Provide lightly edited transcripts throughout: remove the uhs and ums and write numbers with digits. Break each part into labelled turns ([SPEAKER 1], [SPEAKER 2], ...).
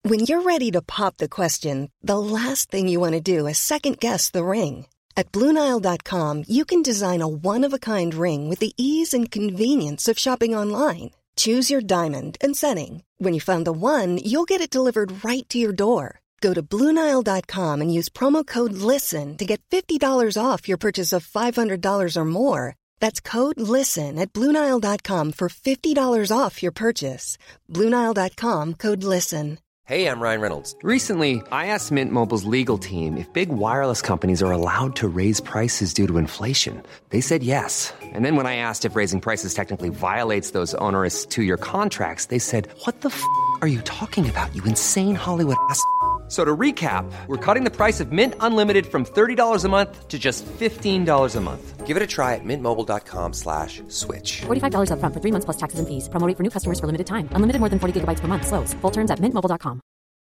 [SPEAKER 1] When you're ready to pop the question, the last thing you want to do is second-guess the ring. At BlueNile.com, you can design a one-of-a-kind ring with the ease and convenience of shopping online. Choose your diamond and setting. When you find the one, you'll get it delivered right to your door. Go to BlueNile.com and use promo code LISTEN to get $50 off your purchase of $500 or more. That's code LISTEN at BlueNile.com for $50 off your purchase. BlueNile.com, code LISTEN.
[SPEAKER 2] Hey, I'm Ryan Reynolds. Recently, I asked Mint Mobile's legal team if big wireless companies are allowed to raise prices due to inflation. They said yes. And then when I asked if raising prices technically violates those onerous two-year contracts, they said, "What the f*** are you talking about, you insane Hollywood ass?" So to recap, we're cutting the price of Mint Unlimited from $30 a month to just $15 a month. Give it a try at mintmobile.com/switch.
[SPEAKER 3] $45 up front for 3 months plus taxes and fees. Promo rate for new customers for limited time. Unlimited more than 40 gigabytes per month. Slows full terms at mintmobile.com.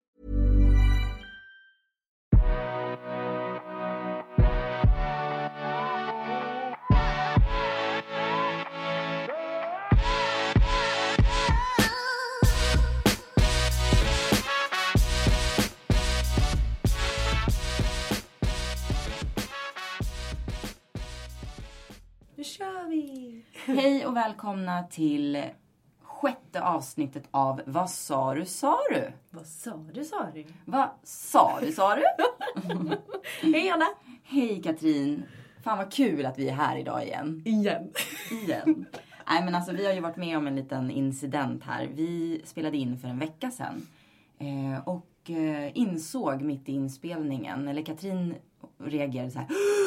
[SPEAKER 4] Nu kör vi!
[SPEAKER 5] Hej och välkomna till 6:e avsnittet av Vad sa du, sa du?
[SPEAKER 4] Vad sa du, sa du?
[SPEAKER 5] Vad sa du, sa du?
[SPEAKER 4] Hej Anna!
[SPEAKER 5] Hej Katrin! Fan vad kul att vi är här idag igen.
[SPEAKER 4] Igen.
[SPEAKER 5] Nej men alltså vi har ju varit med om en liten incident här. Vi spelade in för en vecka sedan. Och insåg mitt i inspelningen, eller Katrin reagerade så här.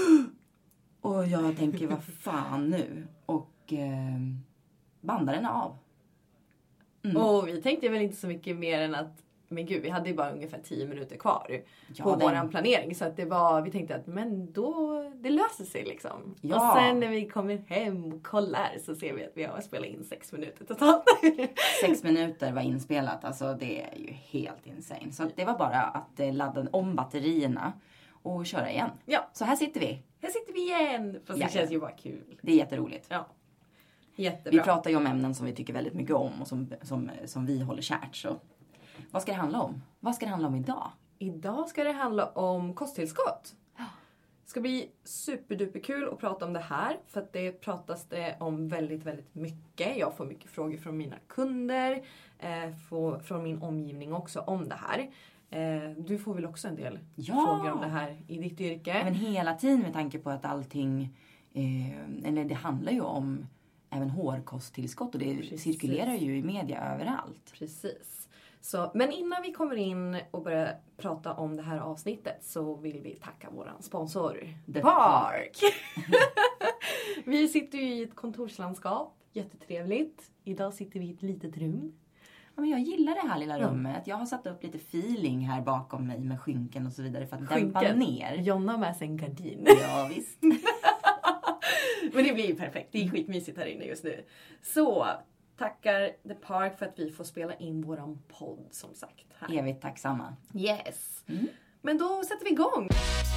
[SPEAKER 5] Och jag tänker, vad fan nu? Och bandade den av.
[SPEAKER 4] Och vi tänkte väl inte så mycket mer än att, men gud, vi hade ju bara ungefär 10 minuter kvar på våran planering. Så att det var, vi tänkte att men då, det löser sig liksom.
[SPEAKER 5] Ja.
[SPEAKER 4] Och sen när vi kommer hem och kollar så ser vi att vi har spelat in 6 minuter totalt.
[SPEAKER 5] 6 minuter var inspelat, alltså det är ju helt insane. Så det var bara att ladda om batterierna och köra igen.
[SPEAKER 4] Ja.
[SPEAKER 5] Så här sitter vi.
[SPEAKER 4] Här sitter vi igen! Fast det känns ju bara kul.
[SPEAKER 5] Det är jätteroligt.
[SPEAKER 4] Ja. Jättebra.
[SPEAKER 5] Vi pratar ju om ämnen som vi tycker väldigt mycket om och som vi håller kärt. Så vad ska det handla om? Vad ska det handla om idag?
[SPEAKER 4] Idag ska det handla om kosttillskott. Det ska bli superduperkul att prata om det här. För att det pratas det om väldigt, väldigt mycket. Jag får mycket frågor från mina kunder. Från min omgivning också om det här. Du får väl också en del frågor om det här i ditt yrke.
[SPEAKER 5] Men hela tiden med tanke på att allting, eller det handlar ju om även hårkosttillskott och det cirkulerar ju i media överallt.
[SPEAKER 4] Precis. Så, men innan vi kommer in och börjar prata om det här avsnittet så vill vi tacka våran sponsor
[SPEAKER 5] The Park.
[SPEAKER 4] Vi sitter ju i ett kontorslandskap, jättetrevligt. Idag sitter vi i ett litet rum.
[SPEAKER 5] Ja, men jag gillar det här lilla rummet. Jag har satt upp lite feeling här bakom mig med skynken och så vidare för att dämpa ner.
[SPEAKER 4] Jonna har med sig en gardin.
[SPEAKER 5] Ja, visst.
[SPEAKER 4] Men det blir ju perfekt. Det är skitmysigt här inne just nu. Så, tackar The Park för att vi får spela in våran podd som sagt. Här.
[SPEAKER 5] Evigt tacksamma.
[SPEAKER 4] Yes. Men då sätter vi igång.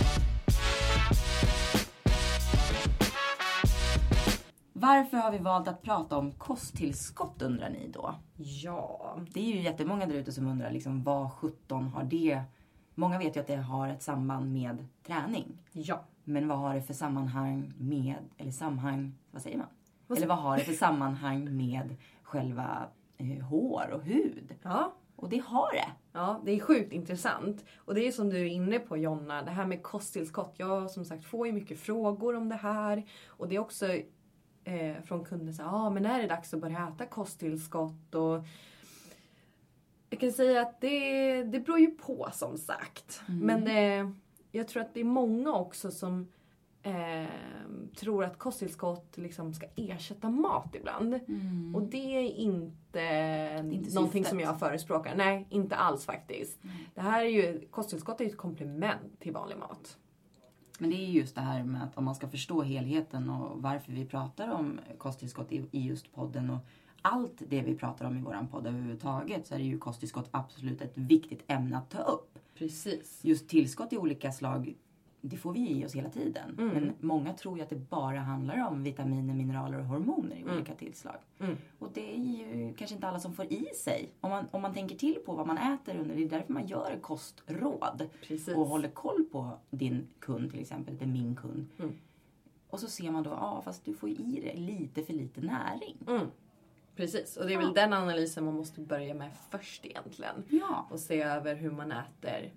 [SPEAKER 5] Varför har vi valt att prata om kosttillskott undrar ni då?
[SPEAKER 4] Ja.
[SPEAKER 5] Det är ju jättemånga där ute som undrar liksom, vad 17 har det? Många vet ju att det har ett samband med träning.
[SPEAKER 4] Ja.
[SPEAKER 5] Men vad har det för sammanhang med, eller sammanhang, vad säger man? Eller vad har det för sammanhang med själva hår och hud?
[SPEAKER 4] Ja.
[SPEAKER 5] Och det har det.
[SPEAKER 4] Ja, det är sjukt intressant. Och det är som du är inne på Jonna, det här med kosttillskott. Jag som sagt får ju mycket frågor om det här. Och det är också från kunder så men är det dags att börja äta kosttillskott? Och jag kan säga att det beror ju på som sagt. Men jag tror att det är många också som tror att kosttillskott liksom ska ersätta mat ibland. Och det är inte någonting som jag förespråkar. Nej, inte alls faktiskt. Det här är ju, kosttillskott är ju ett komplement till vanlig mat.
[SPEAKER 5] Men det är just det här med att om man ska förstå helheten och varför vi pratar om kosttillskott i just podden och allt det vi pratar om i våran podd överhuvudtaget, så är det ju kosttillskott absolut ett viktigt ämne att ta upp.
[SPEAKER 4] Precis.
[SPEAKER 5] Just tillskott i olika slag det får vi i oss hela tiden. Men många tror ju att det bara handlar om vitaminer, mineraler och hormoner i olika tillslag. Och det är ju kanske inte alla som får i sig. Om man tänker till på vad man äter under, det är därför man gör kostråd.
[SPEAKER 4] Precis.
[SPEAKER 5] Och håller koll på din kund till exempel, det är min kund. Och så ser man då, fast du får i dig lite för lite näring.
[SPEAKER 4] Precis, och det är väl den analysen man måste börja med först egentligen.
[SPEAKER 5] Ja.
[SPEAKER 4] Och se över hur man äter,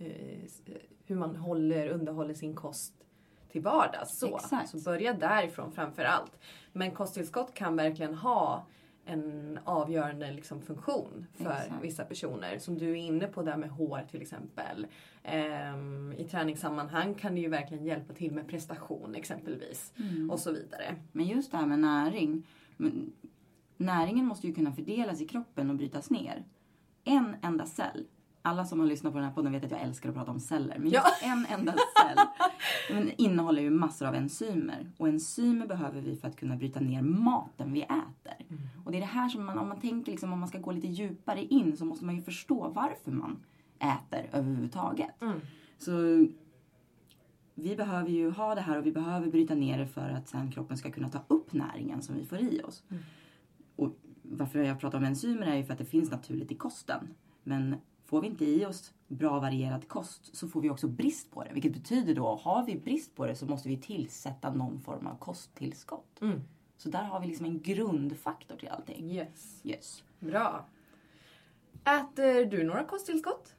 [SPEAKER 4] hur man underhåller sin kost till vardags. Så börja därifrån framför allt. Men kosttillskott kan verkligen ha en avgörande liksom, funktion för vissa personer. Som du är inne på där med hår till exempel. I träningssammanhang kan det ju verkligen hjälpa till med prestation exempelvis. Och så vidare.
[SPEAKER 5] Men just det här med näring. Näringen måste ju kunna fördelas i kroppen och brytas ner. En enda cell. Alla som har lyssnat på den här podden vet att jag älskar att prata om celler. Men just en enda cell innehåller ju massor av enzymer. Och enzymer behöver vi för att kunna bryta ner maten vi äter. Och det är det här som om man tänker liksom, om man ska gå lite djupare in, så måste man ju förstå varför man äter överhuvudtaget. Så vi behöver ju ha det här och vi behöver bryta ner det för att sen kroppen ska kunna ta upp näringen som vi får i oss. Och varför jag pratar om enzymer är ju för att det finns naturligt i kosten. Men får vi inte i oss bra varierad kost så får vi också brist på det. Vilket betyder då, har vi brist på det så måste vi tillsätta någon form av kosttillskott. Så där har vi liksom en grundfaktor till allting. Yes.
[SPEAKER 4] Bra. Äter du några kosttillskott?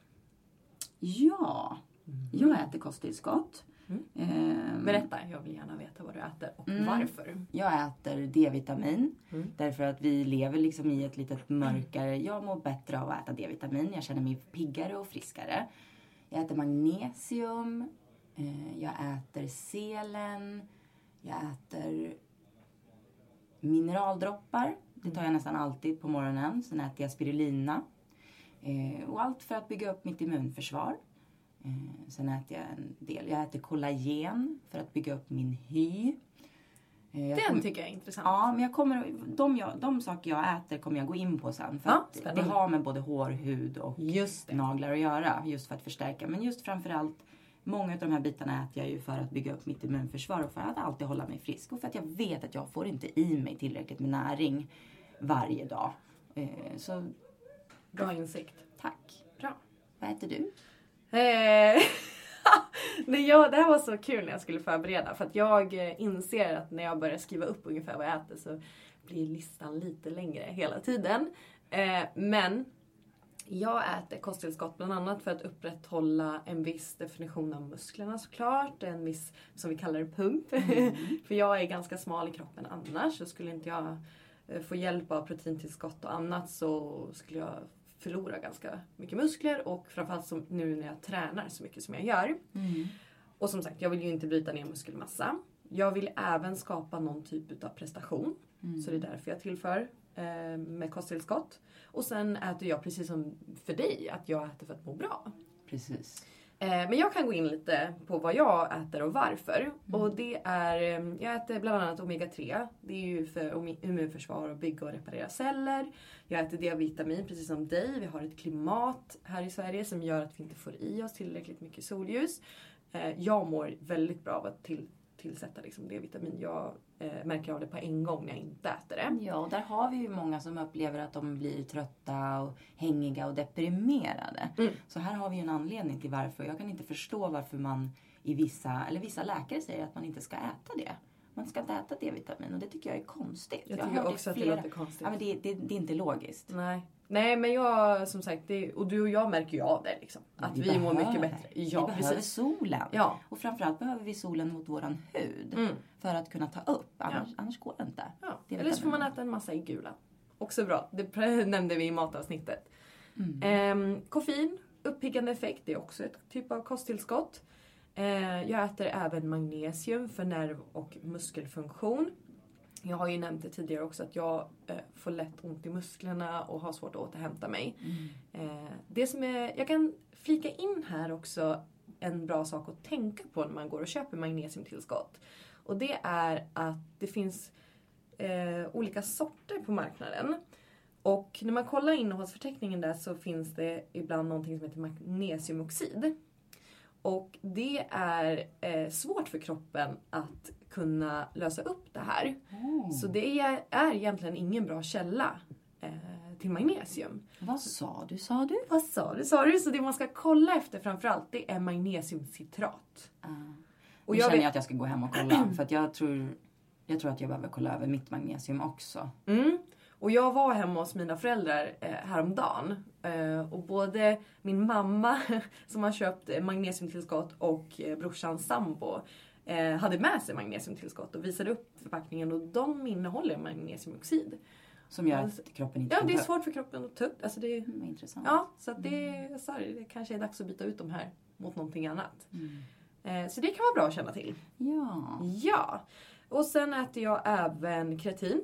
[SPEAKER 5] Ja, jag äter kosttillskott.
[SPEAKER 4] Berätta, jag vill gärna veta vad du äter och varför.
[SPEAKER 5] Jag äter D-vitamin. Därför att vi lever liksom i ett litet mörkare. Jag mår bättre av att äta D-vitamin. Jag känner mig piggare och friskare. Jag äter magnesium. Jag äter selen. Jag äter mineraldroppar. Det tar jag nästan alltid på morgonen. Sen äter jag spirulina. Och allt för att bygga upp mitt immunförsvar. Sen äter jag en del. Jag äter kollagen för att bygga upp min hy.
[SPEAKER 4] Den tycker jag är intressant.
[SPEAKER 5] Ja, men de saker jag äter kommer jag gå in på sen. För att det har med både hår, hud och naglar att göra. Just för att förstärka. Men just framförallt, många av de här bitarna äter jag ju för att bygga upp mitt immunförsvar. Och för att alltid hålla mig frisk. Och för att jag vet att jag får inte i mig tillräckligt med näring varje dag. Så
[SPEAKER 4] bra insikt.
[SPEAKER 5] Tack.
[SPEAKER 4] Bra.
[SPEAKER 5] Vad äter du?
[SPEAKER 4] Det här var så kul när jag skulle förbereda. För att jag inser att när jag börjar skriva upp ungefär vad jag äter så blir listan lite längre hela tiden. Men jag äter kosttillskott bland annat för att upprätthålla en viss definition av musklerna såklart. En viss, som vi kallar det, pump. För jag är ganska smal i kroppen annars. Så skulle inte jag få hjälp av proteintillskott och annat så skulle jag förlora ganska mycket muskler. Och framförallt som nu när jag tränar så mycket som jag gör. Och som sagt, jag vill ju inte bryta ner muskelmassa. Jag vill även skapa någon typ av prestation. Så det är därför jag tillför med kosttillskott. Och sen äter jag precis som för dig, att jag äter för att må bra.
[SPEAKER 5] Precis.
[SPEAKER 4] Men jag kan gå in lite på vad jag äter och varför. Och det är, jag äter bland annat omega-3. Det är ju för immunförsvar och bygga och reparera celler. Jag äter D-vitamin precis som dig. Vi har ett klimat här i Sverige som gör att vi inte får i oss tillräckligt mycket solljus. Jag mår väldigt bra av att tillsätta liksom D-vitamin. Jag märker av det på en gång när jag inte äter det.
[SPEAKER 5] Ja, och där har vi ju många som upplever att de blir trötta och hängiga och deprimerade. Så här har vi ju en anledning till varför. Jag kan inte förstå varför man vissa läkare säger att man inte ska äta det. Man ska inte äta D-vitamin och det tycker jag är konstigt.
[SPEAKER 4] Jag tycker också att det låter konstigt.
[SPEAKER 5] Ja, men det är inte logiskt.
[SPEAKER 4] Nej, men jag, som sagt, och du och jag märker ju av det liksom. Att vi mår mycket bättre. Ja,
[SPEAKER 5] vi behöver solen.
[SPEAKER 4] Ja.
[SPEAKER 5] Och framförallt behöver vi solen mot våran hud. För att kunna ta upp. Annars går det inte.
[SPEAKER 4] Ja. Eller så får man äta en massa äggula. Också bra. Det nämnde vi i matavsnittet. Koffein, uppiggande effekt. Det är också ett typ av kosttillskott. Jag äter även magnesium för nerv- och muskelfunktion. Jag har ju nämnt det tidigare också att jag får lätt ont i musklerna och har svårt att återhämta mig. Det som jag kan flika in här också en bra sak att tänka på när man går och köper magnesiumtillskott. Och det är att det finns olika sorter på marknaden. Och när man kollar innehållsförteckningen där så finns det ibland någonting som heter magnesiumoxid. Och det är svårt för kroppen att kunna lösa upp det här. Så det är egentligen ingen bra källa till magnesium.
[SPEAKER 5] Vad sa du?
[SPEAKER 4] Vad sa du? Så det man ska kolla efter framförallt, det är magnesiumcitrat.
[SPEAKER 5] Och jag känner att jag ska gå hem och kolla. För att jag tror att jag behöver kolla över mitt magnesium också.
[SPEAKER 4] Och jag var hemma hos mina föräldrar häromdagen. Och både min mamma som har köpt magnesiumtillskott och brorsans sambo hade med sig magnesiumtillskott och visade upp förpackningen. Och de innehåller magnesiumoxid.
[SPEAKER 5] Som gör att kroppen inte
[SPEAKER 4] kan det är svårt för kroppen att ta upp. Alltså det är
[SPEAKER 5] intressant.
[SPEAKER 4] Ja, så att det kanske är dags att byta ut de här mot någonting annat. Så det kan vara bra att känna till. Ja. Och sen äter jag även kreatin.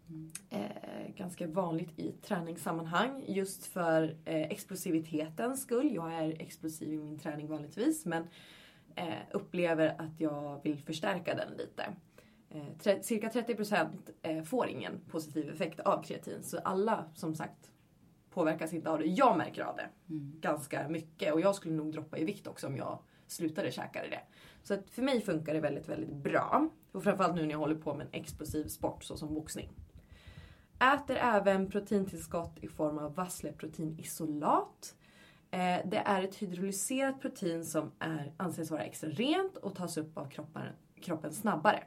[SPEAKER 4] Ganska vanligt i träningssammanhang. Just för explosivitetens skull. Jag är explosiv i min träning vanligtvis. Men upplever att jag vill förstärka den lite. Cirka 30% får ingen positiv effekt av kreatin. Så alla som sagt påverkas inte av det. Jag märker av det ganska mycket. Och jag skulle nog droppa i vikt också om jag slutade käka det. Så att för mig funkar det väldigt, väldigt bra. Och framförallt nu när jag håller på med en explosiv sport såsom boxning. Äter även proteintillskott i form av vassleproteinisolat. Det är ett hydrolyserat protein som anses vara extra rent och tas upp av kroppen snabbare.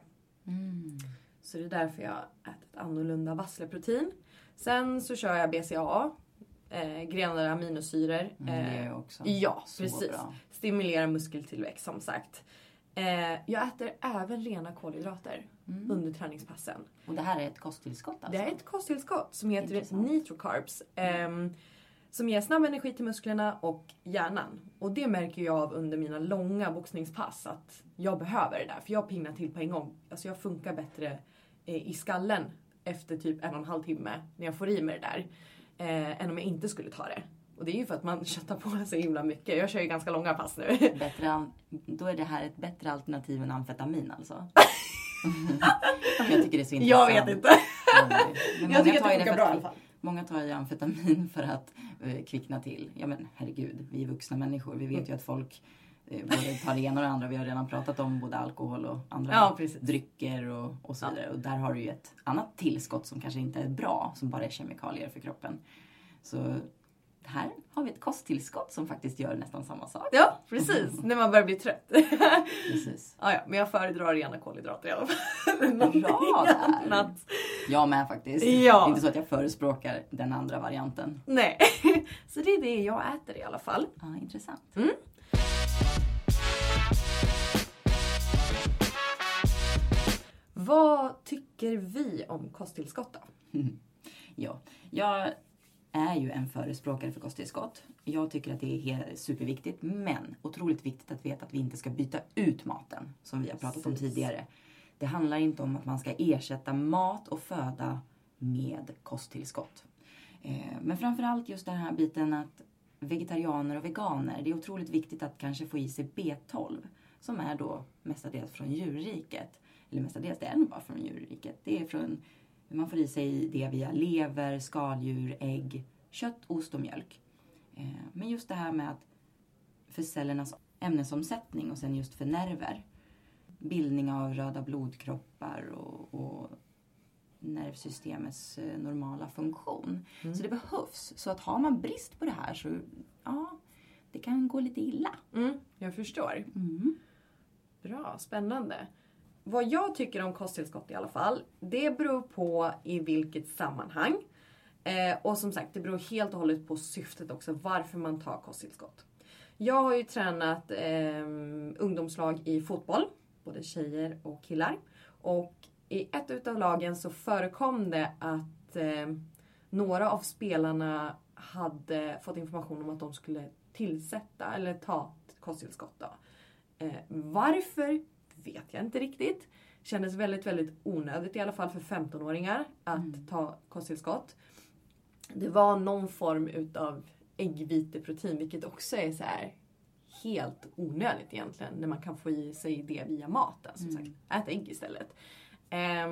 [SPEAKER 4] Så det är därför jag äter ett annorlunda vassleprotein. Sen så kör jag BCAA. Grenade aminosyror.
[SPEAKER 5] Det är också
[SPEAKER 4] precis.
[SPEAKER 5] Bra.
[SPEAKER 4] Stimulerar muskeltillväxt som sagt. Jag äter även rena kolhydrater under träningspassen.
[SPEAKER 5] Och det här är ett kosttillskott alltså?
[SPEAKER 4] Det är ett kosttillskott som heter Nitrocarbs. Som ger snabb energi till musklerna och hjärnan. Och det märker jag av under mina långa boxningspass att jag behöver det där. För jag pignar till på en gång. Alltså jag funkar bättre i skallen efter typ 1,5 timme när jag får i mig det där. Än om jag inte skulle ta det. Och det är ju för att man köttar på sig himla mycket. Jag kör ju ganska långa pass nu.
[SPEAKER 5] Då är det här ett bättre alternativ än amfetamin alltså. Jag tycker det är så intressant.
[SPEAKER 4] Jag vet inte.
[SPEAKER 5] Men
[SPEAKER 4] jag tycker att det funkar bra i alla fall.
[SPEAKER 5] Många tar ju amfetamin för att kvickna till. Ja men herregud, vi är vuxna människor. Vi vet ju att folk både tar det ena och det andra. Vi har redan pratat om både alkohol och andra drycker och så vidare. Och där har du ju ett annat tillskott som kanske inte är bra. Som bara är kemikalier för kroppen. Så här har vi ett kosttillskott som faktiskt gör nästan samma sak.
[SPEAKER 4] Ja, precis. När man börjar bli trött.
[SPEAKER 5] Precis.
[SPEAKER 4] Ja, men jag föredrar rena kolhydrater i alla fall.
[SPEAKER 5] Bra där. Jag med faktiskt.
[SPEAKER 4] Ja.
[SPEAKER 5] Det är inte så att jag förespråkar den andra varianten.
[SPEAKER 4] Nej, så det är det jag äter i alla fall.
[SPEAKER 5] Ja, intressant.
[SPEAKER 4] Vad tycker vi om kosttillskott då?
[SPEAKER 5] Ja, jag är ju en förespråkare för kosttillskott. Jag tycker att det är superviktigt. Men otroligt viktigt att veta att vi inte ska byta ut maten. Som vi har pratat om tidigare. Det handlar inte om att man ska ersätta mat och föda med kosttillskott. Men framförallt just den här biten att vegetarianer och veganer. Det är otroligt viktigt att kanske få i sig B12. Som är då mestadels från djurriket. Eller mestadels, det är nog bara från djurriket. Det är från, man får i sig det via lever, skaldjur, ägg, kött, ost och mjölk. Men just det här med att för cellernas ämnesomsättning och sen just för nerver. Bildning av röda blodkroppar och nervsystemets normala funktion. Så det behövs. Så att har man brist på det här så det kan gå lite illa.
[SPEAKER 4] Jag förstår. Bra, spännande. Vad jag tycker om kosttillskott i alla fall, det beror på i vilket sammanhang. Och som sagt, det beror helt och hållet på syftet också, varför man tar kosttillskott. Jag har ju tränat ungdomslag i fotboll, både tjejer och killar. Och i ett utav lagen så förekom det att några av spelarna hade fått information om att de skulle tillsätta eller ta kosttillskott då. Varför vet jag inte riktigt. Kändes väldigt, väldigt onödigt i alla fall för 15-åringar att ta kosttillskott. Det var någon form utav äggviteprotein, vilket också är så här helt onödigt egentligen när man kan få i sig det via maten. Som sagt, ät ägg istället.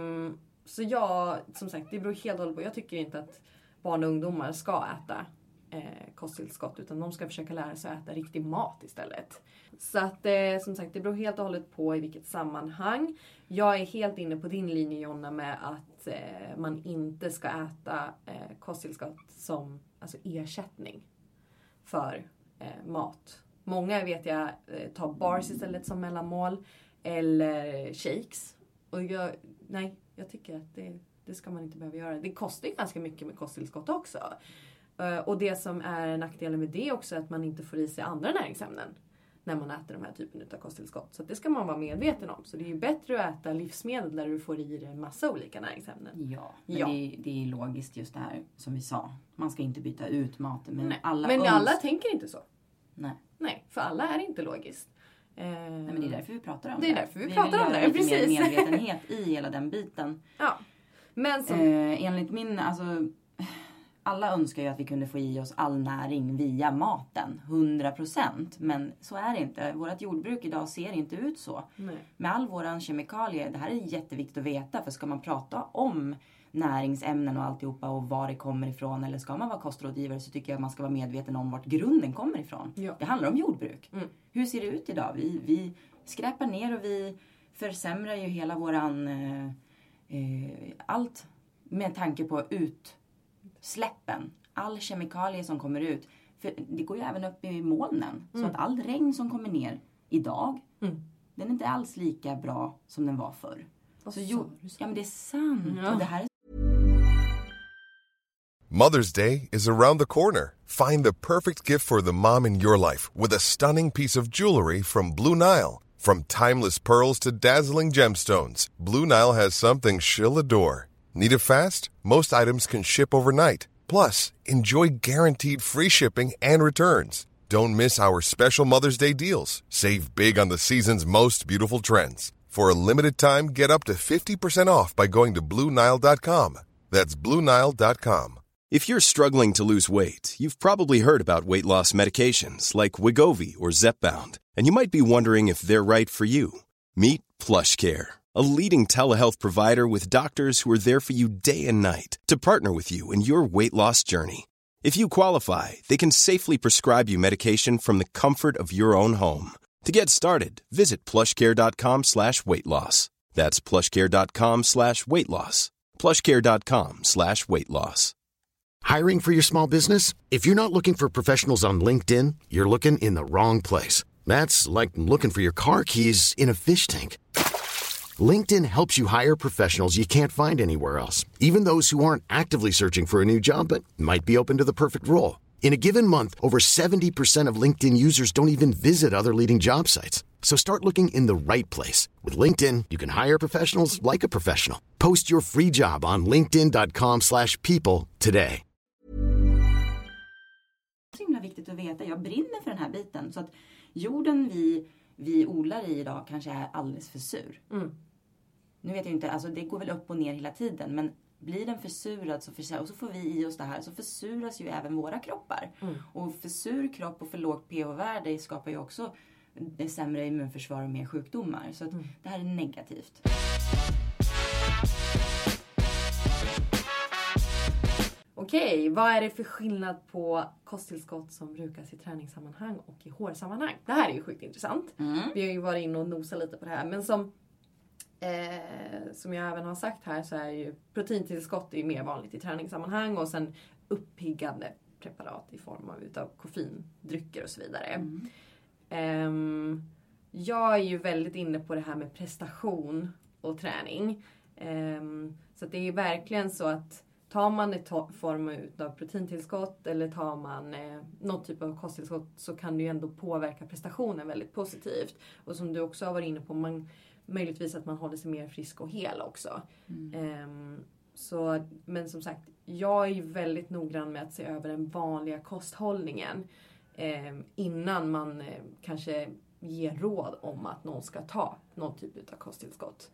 [SPEAKER 4] Så jag, som sagt, det beror helt och hållet på. Jag tycker inte att barn och ungdomar ska äta kosttillskott. Utan de ska försöka lära sig att äta riktig mat istället. Så att som sagt, det beror helt och hållet på i vilket sammanhang. Jag är helt inne på din linje, Jonna, med att man inte ska äta kosttillskott som alltså ersättning för mat. Många vet jag tar bars istället som mellanmål. Eller shakes. Och jag tycker att det ska man inte behöva göra. Det kostar ju ganska mycket med kosttillskott också. Och det som är nackdelen med det också är att man inte får i sig andra näringsämnen när man äter de här typen av kosttillskott. Så det ska man vara medveten om. Så det är ju bättre att äta livsmedel där du får i dig en massa olika näringsämnen.
[SPEAKER 5] Ja, men det är logiskt just det här som vi sa. Man ska inte byta ut maten. Men
[SPEAKER 4] Nej. Alla tänker inte så.
[SPEAKER 5] Nej,
[SPEAKER 4] för alla är det inte logiskt.
[SPEAKER 5] Nej, men det är därför vi pratar om det.
[SPEAKER 4] Det är därför vi pratar om det,
[SPEAKER 5] precis. Vi vill göra lite mer medvetenhet i hela den biten.
[SPEAKER 4] Ja. Men som...
[SPEAKER 5] enligt min, alltså... Alla önskar ju att vi kunde få i oss all näring via maten. 100%. Men så är det inte. Vårt jordbruk idag ser inte ut så.
[SPEAKER 4] Nej.
[SPEAKER 5] Med all våran kemikalier. Det här är jätteviktigt att veta. För ska man prata om näringsämnen och alltihopa och var det kommer ifrån. Eller ska man vara kostrådgivare så tycker jag att man ska vara medveten om vart grunden kommer ifrån.
[SPEAKER 4] Ja.
[SPEAKER 5] Det handlar om jordbruk.
[SPEAKER 4] Mm.
[SPEAKER 5] Hur ser det ut idag? Vi skräpar ner och vi försämrar ju hela våran... allt med tanke på utsläppen. All kemikalier som kommer ut. För det går ju även upp i molnen. Så att all regn som kommer ner idag. Den är inte alls lika bra som den var förr. Så ja, men det är sant.
[SPEAKER 4] Ja.
[SPEAKER 5] Och det här är...
[SPEAKER 6] Mother's Day is around the corner. Find the perfect gift for the mom in your life with a stunning piece of jewelry from Blue Nile. From timeless pearls to dazzling gemstones, Blue Nile has something she'll adore. Need it fast? Most items can ship overnight. Plus, enjoy guaranteed free shipping and returns. Don't miss our special Mother's Day deals. Save big on the season's most beautiful trends. For a limited time, get up to 50% off by going to BlueNile.com. That's BlueNile.com.
[SPEAKER 7] If you're struggling to lose weight, you've probably heard about weight loss medications like Wegovy or Zepbound, and you might be wondering if they're right for you. Meet PlushCare, a leading telehealth provider with doctors who are there for you day and night to partner with you in your weight loss journey. If you qualify, they can safely prescribe you medication from the comfort of your own home. To get started, visit plushcare.com/weightloss. That's plushcare.com/weightloss. plushcare.com/weightloss.
[SPEAKER 8] Hiring for your small business? If you're not looking for professionals on LinkedIn, you're looking in the wrong place. That's like looking for your car keys in a fish tank. LinkedIn helps you hire professionals you can't find anywhere else, even those who aren't actively searching for a new job but might be open to the perfect role. In a given month, over 70% of LinkedIn users don't even visit other leading job sites. So start looking in the right place. With LinkedIn, you can hire professionals like a professional. Post your free job on linkedin.com/people today.
[SPEAKER 5] Det är så himla viktigt att veta. Jag brinner för den här biten. Så att jorden vi odlar i idag kanske är alldeles för sur. Nu vet jag inte, alltså det går väl upp och ner hela tiden. Men blir den försurad och så får vi i oss det här. Så försuras ju även våra kroppar. Och för sur kropp och för lågt pH-värde skapar ju också sämre immunförsvar och mer sjukdomar. Så att det här är negativt.
[SPEAKER 4] Okej, vad är det för skillnad på kosttillskott som brukas i träningssammanhang och i hårsammanhang? Det här är ju sjukt intressant. Vi har ju varit inne och nosat lite på det här. Men som jag även har sagt här så är ju proteintillskott är mer vanligt i träningssammanhang. Och sen uppiggande preparat i form av koffeindrycker och så vidare. Jag är ju väldigt inne på det här med prestation och träning. Så att det är verkligen så att tar man ett form av proteintillskott eller tar man någon typ av kosttillskott så kan det ju ändå påverka prestationen väldigt positivt. Och som du också har varit inne på, möjligtvis att man håller sig mer frisk och hel också. Men som sagt, jag är ju väldigt noggrann med att se över den vanliga kosthållningen innan man kanske ger råd om att någon ska ta någon typ av kosttillskott.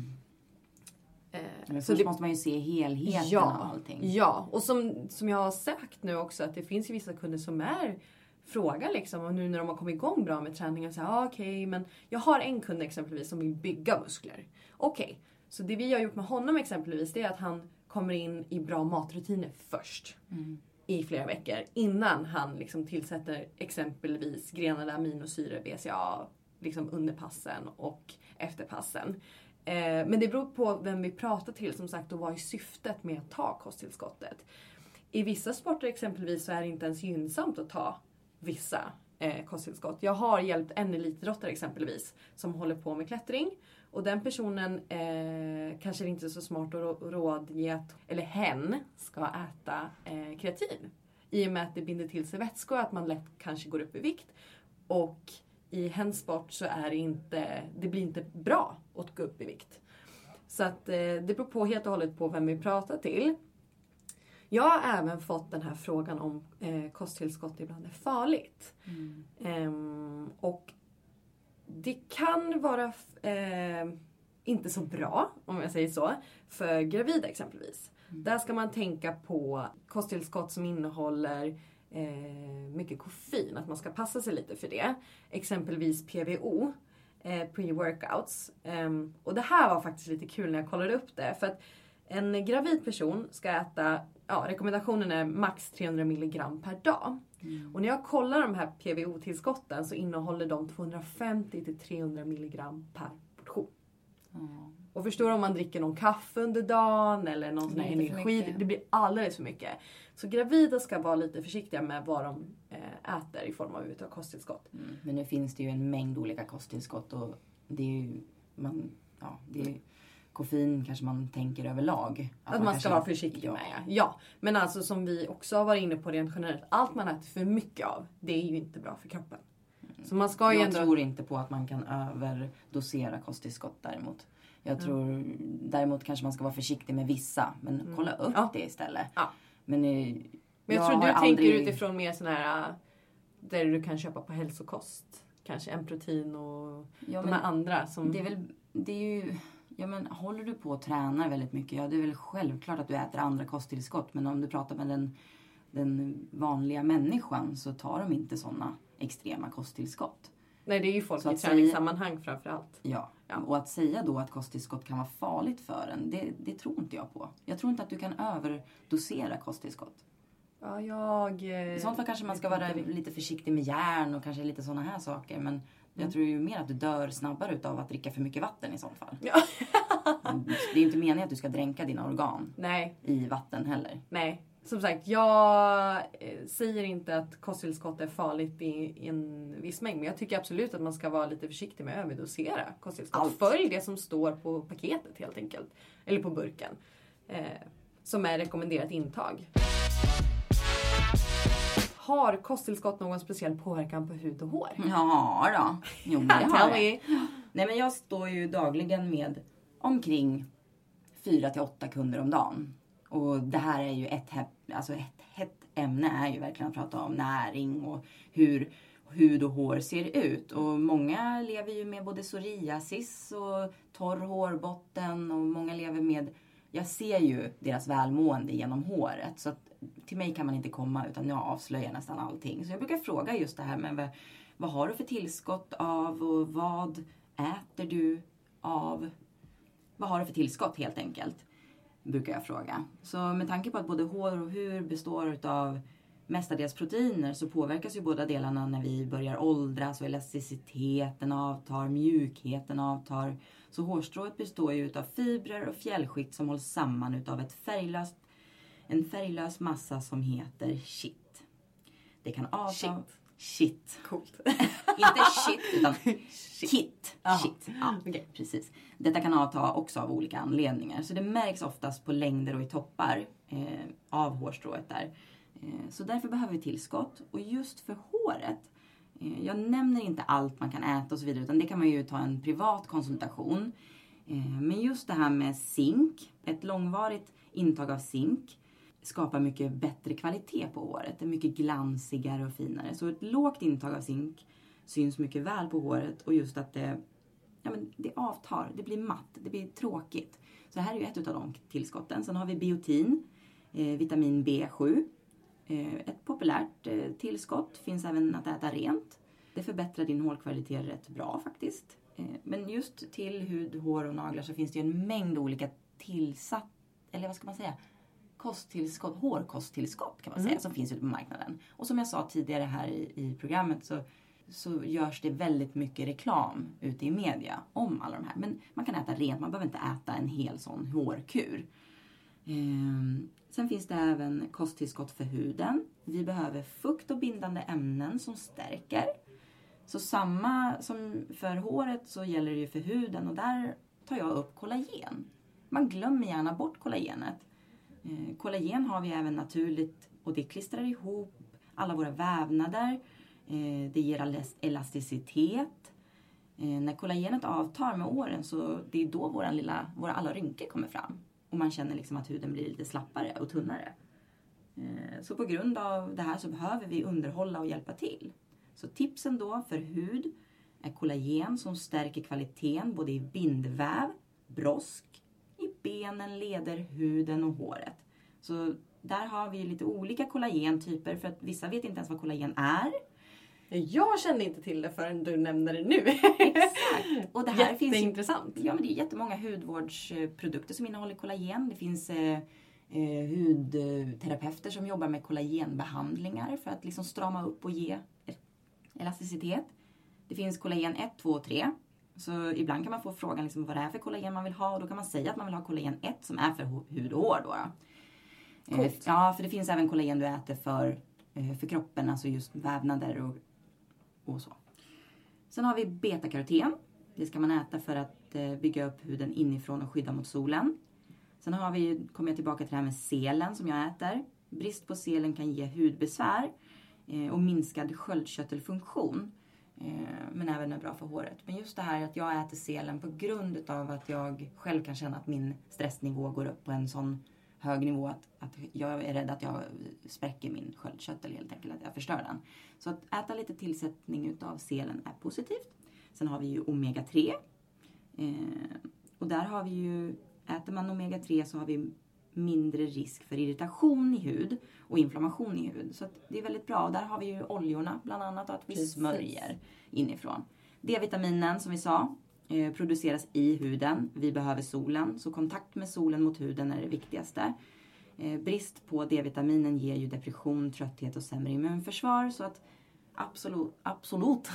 [SPEAKER 5] Så det måste man ju se helheten av allting.
[SPEAKER 4] Ja, och som jag har sagt nu också att det finns ju vissa kunder som frågar liksom, och nu när de har kommit igång bra med träningen så här, okej, men jag har en kund exempelvis som vill bygga muskler. Okej, så det vi har gjort med honom exempelvis det är att han kommer in i bra matrutiner först. i flera veckor innan han liksom tillsätter exempelvis grenade aminosyre, BCA, liksom under passen och efter passen. Men det beror på vem vi pratar till, som sagt, och vad är syftet med att ta kosttillskottet. I vissa sporter exempelvis så är det inte ens gynnsamt att ta vissa kosttillskott. Jag har hjälpt en elitidrottare exempelvis som håller på med klättring. Och den personen kanske är inte så smart att rådge att, eller hen ska äta kreatin. I och med att det binder till sig vätskor, att man lätt kanske går upp i vikt. Och i hens sport så är det blir inte bra att gå upp i vikt. Så att det beror på helt och hållet på vem vi pratar till. Jag har även fått den här frågan om kosttillskott ibland är farligt. Och det kan vara inte så bra, om jag säger så, för gravida exempelvis. Där ska man tänka på kosttillskott som innehåller mycket koffein. Att man ska passa sig lite för det. Exempelvis PVO, pre-workouts. Och det här var faktiskt lite kul när jag kollade upp det. För att en gravid person ska äta, rekommendationen är max 300 milligram per dag. Och när jag kollar de här PVO-tillskotten så innehåller de 250-300 milligram per portion. Och förstår om man dricker någon kaffe under dagen eller någon sån här energi. Det blir alldeles för mycket. Så gravida ska vara lite försiktiga med vad de äter i form av kosttillskott.
[SPEAKER 5] Men nu finns det ju en mängd olika kosttillskott och det är ju koffein kanske man tänker överlag.
[SPEAKER 4] Att man ska vara försiktig med. Ja, men alltså som vi också har varit inne på rent generellt. Allt man äter för mycket av, det är ju inte bra för kroppen. Så man ska ju
[SPEAKER 5] tror inte på att man kan överdosera kosttillskott däremot. Jag tror däremot kanske man ska vara försiktig med vissa. Men kolla upp det istället. Ja. Men
[SPEAKER 4] jag tror du tänker utifrån mer sån här där du kan köpa på hälsokost. Kanske en protein och de här andra. Som...
[SPEAKER 5] Det är ju... Ja, men håller du på och tränar väldigt mycket, det är väl självklart att du äter andra kosttillskott. Men om du pratar med den vanliga människan så tar de inte sådana extrema kosttillskott.
[SPEAKER 4] Nej, det är ju folk i träningssammanhang framförallt.
[SPEAKER 5] Ja, och att säga då att kosttillskott kan vara farligt för en, det tror inte jag på. Jag tror inte att du kan överdosera kosttillskott.
[SPEAKER 4] Ja,
[SPEAKER 5] I sånt fall kanske man ska vara lite försiktig med järn och kanske lite sådana här saker. Men jag tror ju mer att du dör snabbare utav att dricka för mycket vatten i sånt fall. Ja. Det är inte meningen att du ska dränka dina organ i vatten heller.
[SPEAKER 4] Nej, som sagt, jag säger inte att kosttillskott är farligt i en viss mängd. Men jag tycker absolut att man ska vara lite försiktig med att överdosera kosttillskott. Följ det som står på paketet helt enkelt. Eller på burken. Som är rekommenderat intag. Har kosttillskott någon speciell påverkan på hud och hår?
[SPEAKER 5] Ja då. Jo, det har jag. Nej, men jag står ju dagligen med omkring 4-8 kunder om dagen. Och det här är ju ett hett ämne är ju verkligen att prata om näring och hur hud och hår ser ut. Och många lever ju med både psoriasis och torr hårbotten. Och många lever med, jag ser ju deras välmående genom håret. Så att till mig kan man inte komma utan jag avslöjar nästan allting. Så jag brukar fråga just det här med vad har du för tillskott av och vad äter du av? Vad har du för tillskott helt enkelt? Brukar jag fråga. Så med tanke på att både hår och hud består av mestadels proteiner så påverkas ju båda delarna när vi börjar åldras och elasticiteten avtar, mjukheten avtar. Så hårstrået består ju av fibrer och fjällskikt som hålls samman utav en färglös massa som heter shit. Det kan avta... Shit.
[SPEAKER 4] Coolt.
[SPEAKER 5] Inte shit utan kit. Shit. Ja, okay. Precis. Detta kan avta också av olika anledningar. Så det märks oftast på längder och i toppar av hårstrået där. Så därför behöver vi tillskott. Och just för håret. Jag nämner inte allt man kan äta och så vidare. Utan det kan man ju ta en privat konsultation. Men just det här med zink. Ett långvarigt intag av zink skapar mycket bättre kvalitet på håret. Det är mycket glansigare och finare. Så ett lågt intag av zink syns mycket väl på håret. Och just att det avtar. Det blir matt. Det blir tråkigt. Så här är ju ett av de tillskotten. Sen har vi biotin. Vitamin B7. Ett populärt tillskott. Finns även att äta rent. Det förbättrar din hårkvalitet rätt bra faktiskt. Men just till hud, hår och naglar så finns det ju en mängd olika hårkosttillskott kan man säga, som finns ute på marknaden. Och som jag sa tidigare här i programmet så görs det väldigt mycket reklam ute i media om alla de här. Men man kan äta rent, man behöver inte äta en hel sån hårkur. Sen finns det även kosttillskott för huden. Vi behöver fukt och bindande ämnen som stärker. Så samma som för håret så gäller det ju för huden, och där tar jag upp kollagen. Man glömmer gärna bort kollagenet. Kollagen har vi även naturligt, och det klistrar ihop alla våra vävnader. Det ger elasticitet. När kollagenet avtar med åren, så det är då våra alla rynkor kommer fram. Och man känner liksom att huden blir lite slappare och tunnare. Så på grund av det här så behöver vi underhålla och hjälpa till. Så tipsen då för hud är kollagen som stärker kvaliteten både i bindväv, brosk, i benen, leder, huden och håret. Så där har vi lite olika kollagentyper, för att vissa vet inte ens vad kollagen är.
[SPEAKER 4] Jag kände inte till det förrän du nämnde det nu.
[SPEAKER 5] Exakt. Och det här
[SPEAKER 4] jätteintressant.
[SPEAKER 5] Ja, men det är jättemånga hudvårdsprodukter som innehåller kollagen. Det finns hudterapeuter som jobbar med kollagenbehandlingar för att liksom strama upp och ge elasticitet. Det finns kollagen 1, 2 och 3. Så ibland kan man få frågan liksom vad det är för kollagen man vill ha. Och då kan man säga att man vill ha kollagen 1 som är för hud och hår. Då. Ja, för det finns även kollagen du äter för kroppen. Alltså just vävnader och så. Sen har vi betakaroten. Det ska man äta för att bygga upp huden inifrån och skydda mot solen. Sen kommer jag tillbaka till det här med selen som jag äter. Brist på selen kan ge hudbesvär och minskad sköldkörtelfunktion. Men även är bra för håret. Men just det här att jag äter selen på grund av att jag själv kan känna att min stressnivå går upp på en sån hög nivå att jag är rädd att jag spräcker min sköldkörtel helt enkelt, att jag förstör den. Så att äta lite tillsättning utav selen är positivt. Sen har vi ju omega-3. Och där har vi ju, äter man omega-3 så har vi mindre risk för irritation i hud och inflammation i hud. Så att det är väldigt bra. Och där har vi ju oljorna bland annat, och att vi smörjer inifrån. D-vitaminen som vi sa produceras i huden. Vi behöver solen, så kontakt med solen mot huden är det viktigaste. Brist på D-vitaminen ger ju depression, trötthet och sämre immunförsvar. Så att absolut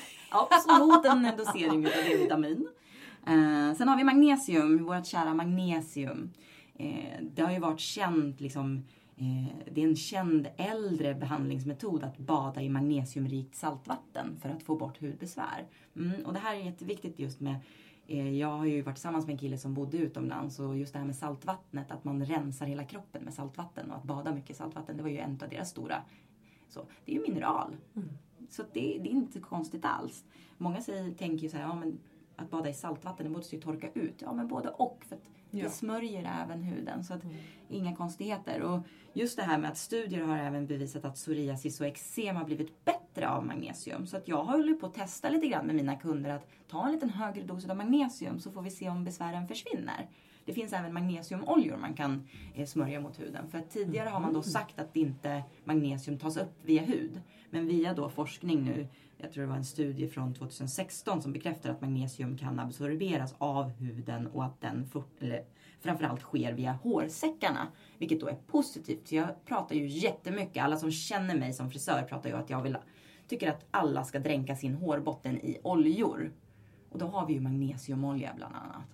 [SPEAKER 5] en dosering av D-vitamin. Sen har vi magnesium, vårt kära magnesium. Det har ju varit känt liksom, det är en känd äldre behandlingsmetod att bada i magnesiumrikt saltvatten för att få bort hudbesvär. Och det här är jätteviktigt just med, jag har ju varit tillsammans med en kille som bodde utomlands, och just det här med saltvattnet, att man rensar hela kroppen med saltvatten och att bada mycket saltvatten, det var ju en av deras stora, så det är ju mineral. Så det är inte konstigt alls. Många tänker ju så här, ja men att bada i saltvatten, det måste ju torka ut. Ja men både och, för att det smörjer även huden. Så att inga konstigheter. Och just det här med att studier har även bevisat att psoriasis och eksem har blivit bättre av magnesium. Så att jag håller på att testa lite grann med mina kunder att ta en liten högre dos av magnesium, så får vi se om besvären försvinner. Det finns även magnesiumoljor man kan smörja mot huden. För att tidigare har man då sagt att inte magnesium tas upp via hud. Men via då forskning nu, jag tror det var en studie från 2016 som bekräftar att magnesium kan absorberas av huden, och att den framförallt sker via hårsäckarna. Vilket då är positivt. Så jag pratar ju jättemycket, alla som känner mig som frisör pratar ju att jag tycker att alla ska dränka sin hårbotten i oljor. Och då har vi ju magnesiumolja bland annat.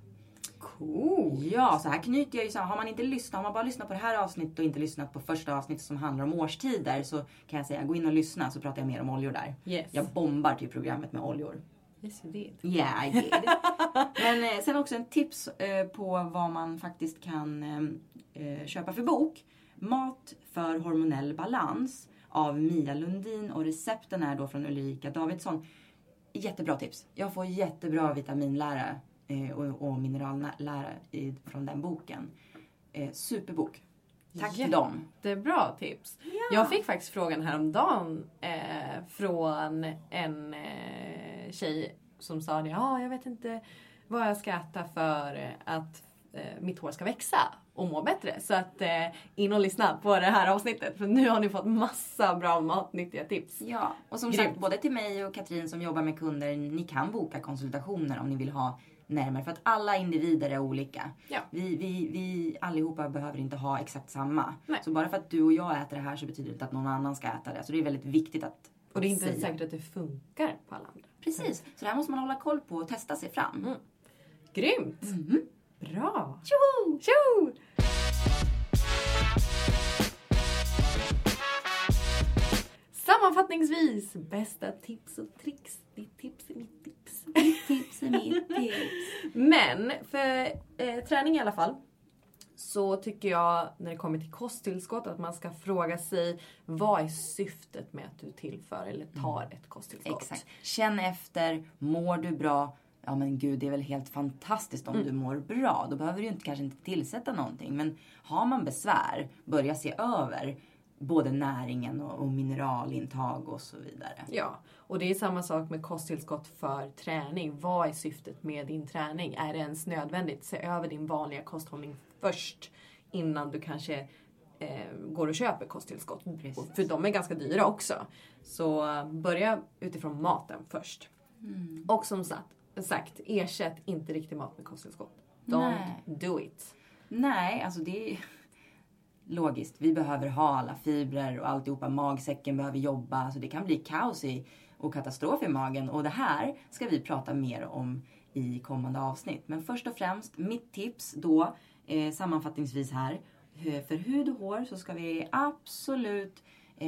[SPEAKER 4] Cool.
[SPEAKER 5] Ja, så här knyter jag ju så. Har man bara lyssnat på det här avsnittet och inte lyssnat på första avsnittet som handlar om årstider, så kan jag säga, gå in och lyssna, så pratar jag mer om oljor där.
[SPEAKER 4] Yes.
[SPEAKER 5] Jag bombar till programmet med oljor.
[SPEAKER 4] Yes, you did.
[SPEAKER 5] Yeah, I did. Men sen också en tips på vad man faktiskt kan köpa för bok. Mat för hormonell balans av Mia Lundin, och recepten är då från Ulrika Davidsson. Jättebra tips. Jag får jättebra vitaminlära och minerallära från den boken. Superbok. Tack till dem.
[SPEAKER 4] Jättebra tips. Ja. Jag fick faktiskt frågan häromdagen från en tjej som sa det. Ja, jag vet inte vad jag ska äta för att mitt hår ska växa och må bättre. Så att in och lyssna på det här avsnittet. För nu har ni fått massa bra matnyttiga tips.
[SPEAKER 5] Ja, och som sagt, både till mig och Katrin som jobbar med kunder, ni kan boka konsultationer om ni vill ha närmare. För att alla individer är olika.
[SPEAKER 4] Ja.
[SPEAKER 5] Vi allihopa behöver inte ha exakt samma.
[SPEAKER 4] Nej.
[SPEAKER 5] Så bara för att du och jag äter det här så betyder det inte att någon annan ska äta det. Så det är väldigt viktigt att
[SPEAKER 4] Och det är inte
[SPEAKER 5] säga.
[SPEAKER 4] säkert att det funkar på alla andra.
[SPEAKER 5] Precis. Så det här måste man hålla koll på och testa sig fram.
[SPEAKER 4] Grymt! Bra!
[SPEAKER 5] Tjoho!
[SPEAKER 4] Tjo! Sammanfattningsvis, bästa tips och tricks. Ditt tips är mitt tips.
[SPEAKER 5] Mitt tips är mitt tips.
[SPEAKER 4] Men för träning i alla fall, så tycker jag när det kommer till kosttillskott att man ska fråga sig, vad är syftet med att du tillför eller tar ett kosttillskott?
[SPEAKER 5] Exakt. Känn efter, mår du bra? Ja men gud, det är väl helt fantastiskt om du mår bra. Då behöver du kanske inte tillsätta någonting. Men har man besvär, börja se över både näringen och mineralintag och så vidare.
[SPEAKER 4] Ja, och det är samma sak med kosttillskott för träning. Vad är syftet med din träning? Är det ens nödvändigt? Se över din vanliga kosthållning först innan du kanske går och köper kosttillskott.
[SPEAKER 5] Precis.
[SPEAKER 4] För de är ganska dyra också. Så börja utifrån maten först. Och som sagt, ersätt inte riktig mat med kosttillskott. Don't do it.
[SPEAKER 5] Nej, alltså det är logiskt. Vi behöver ha alla fibrer och alltihopa. Magsäcken behöver jobba. Så det kan bli kaos och katastrof i magen. Och det här ska vi prata mer om i kommande avsnitt. Men först och främst, mitt tips då, sammanfattningsvis här. För hud och hår så ska vi absolut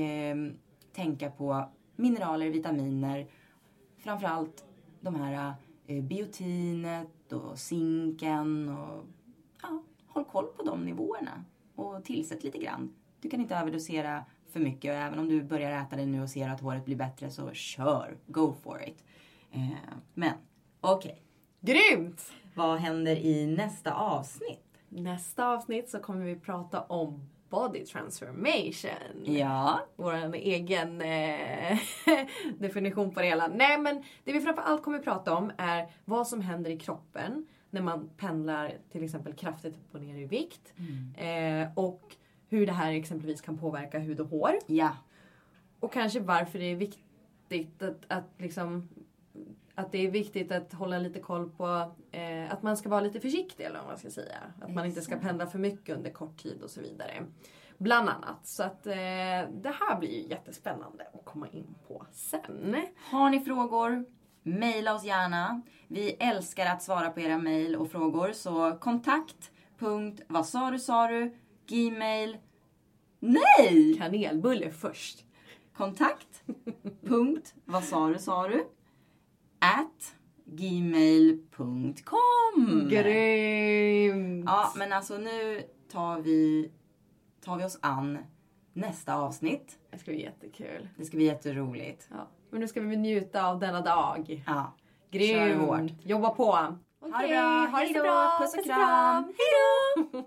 [SPEAKER 5] tänka på mineraler, vitaminer. Framförallt de här biotinet och zinken. Och, ja, håll koll på de nivåerna. Och tillsätt lite grann. Du kan inte överdosera för mycket. Och även om du börjar äta det nu och ser att håret blir bättre, så kör. Go for it. Men, okej.
[SPEAKER 4] Grymt!
[SPEAKER 5] Vad händer i nästa avsnitt?
[SPEAKER 4] Nästa avsnitt så kommer vi prata om body transformation.
[SPEAKER 5] Ja.
[SPEAKER 4] Vår egen definition på det hela. Nej, men det vi framförallt kommer prata om är vad som händer i kroppen när man pendlar till exempel kraftigt upp och ner i vikt. Och hur det här exempelvis kan påverka hud och hår.
[SPEAKER 5] Ja.
[SPEAKER 4] Och kanske varför det är viktigt att det är viktigt att hålla lite koll på att man ska vara lite försiktig, eller vad man ska säga. Att man inte ska pendla för mycket under kort tid och så vidare. Bland annat. Så att det här blir ju jättespännande att komma in på sen.
[SPEAKER 5] Har ni frågor? Maila oss gärna. Vi älskar att svara på era mejl och frågor. Så kontakt.vadsarusaru gmail. Nej!
[SPEAKER 4] Kanelbulle först.
[SPEAKER 5] Kontakt.vadsarusaru @gmail.com.
[SPEAKER 4] Grymt!
[SPEAKER 5] Ja, men alltså nu tar vi oss an nästa avsnitt.
[SPEAKER 4] Det ska bli jättekul.
[SPEAKER 5] Det ska bli jätteroligt.
[SPEAKER 4] Ja. Men nu ska vi njuta av denna dag.
[SPEAKER 5] Ja.
[SPEAKER 4] Grymt!
[SPEAKER 5] Kör hårt.
[SPEAKER 4] Jobba på!
[SPEAKER 5] Ha det bra!
[SPEAKER 4] Ha det så
[SPEAKER 5] Hejdå.
[SPEAKER 4] bra!
[SPEAKER 5] Puss och kram!
[SPEAKER 4] Hejdå!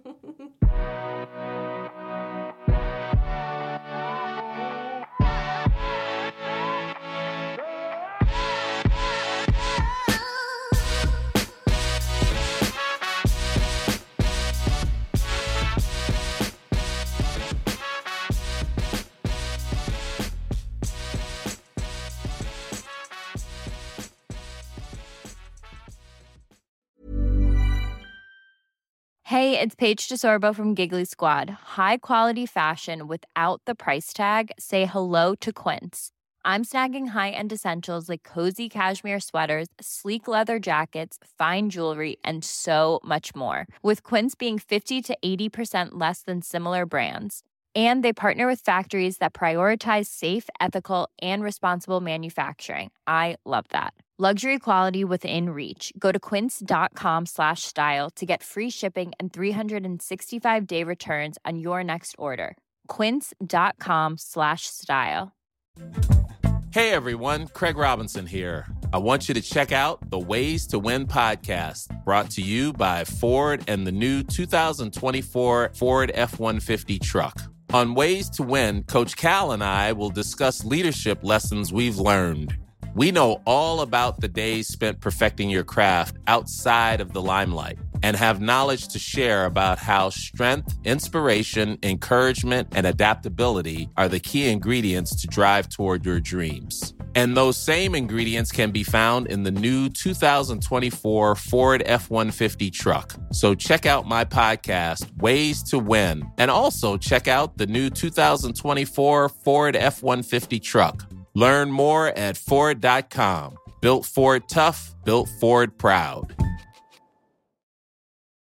[SPEAKER 9] Hey, it's Paige DeSorbo from Giggly Squad. High quality fashion without the price tag. Say hello to Quince. I'm snagging high-end essentials like cozy cashmere sweaters, sleek leather jackets, fine jewelry, and so much more. With Quince being 50 to 80% less than similar brands. And they partner with factories that prioritize safe, ethical, and responsible manufacturing. I love that. Luxury quality within reach. Go to quince.com/style to get free shipping and 365-day returns on your next order. Quince.com/style.
[SPEAKER 10] Hey everyone, Craig Robinson here. I want you to check out the Ways to Win podcast, brought to you by Ford and the new 2024 Ford F-150 truck. On Ways to Win, Coach Cal and I will discuss leadership lessons we've learned. We know all about the days spent perfecting your craft outside of the limelight and have knowledge to share about how strength, inspiration, encouragement, and adaptability are the key ingredients to drive toward your dreams. And those same ingredients can be found in the new 2024 Ford F-150 truck. So check out my podcast, Ways to Win, and also check out the new 2024 Ford F-150 truck. Learn more at Ford.com. Built Ford tough, built Ford proud.